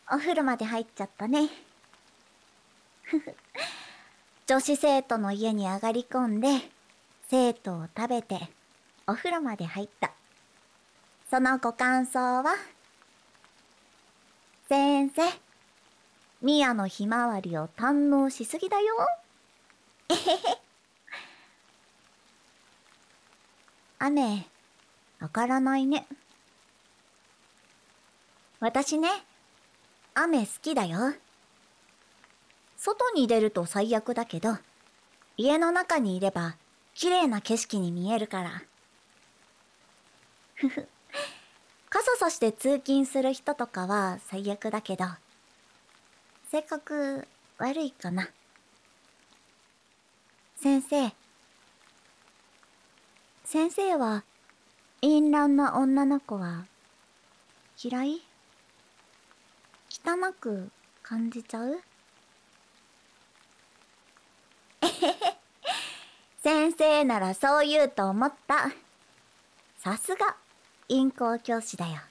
お風呂まで入っちゃったね。女子生徒の家に上がり込んで、生徒を食べて、お風呂まで入った。そのご感想は？先生、ミアのひまわりを堪能しすぎだよ。えへへ。雨、上がらないね。私ね、雨好きだよ。外に出ると最悪だけど、家の中にいれば綺麗な景色に見えるから。ふふ。傘さして通勤する人とかは最悪だけど、性格悪いかな。先生。先生は、淫乱な女の子は、嫌い？汚く感じちゃう？えへへ。先生ならそう言うと思った。さすが、陰行教師だよ。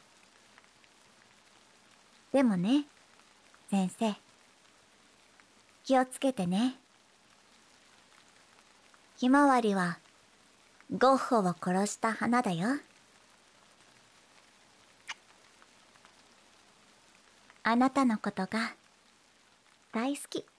でもね、先生。気をつけてね。ひまわりは、ゴッホを殺した花だよ。あなたのことが大好き。